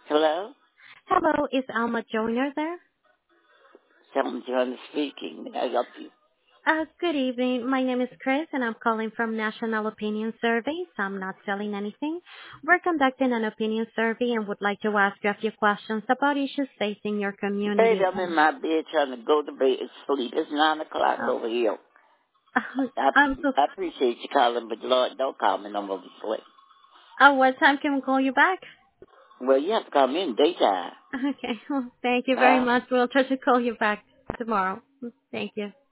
Hello? Hello, is Alma Joyner there? Someone Johnny speaking. May I help you? Good evening. My name is Chris, and I'm calling from National Opinion Surveys. I'm not selling anything. We're conducting an opinion survey and would like to ask you a few questions about issues facing your Baby, community. I'm in my bed trying to go to bed and sleep. It's 9 o'clock Oh, over here. I, I'm so. I appreciate you calling, but Lord, don't call me no more before. What time can we call you back? Well, you have to call me in daytime. Okay. Well, thank you very Huh? much. We'll try to call you back tomorrow. Thank you.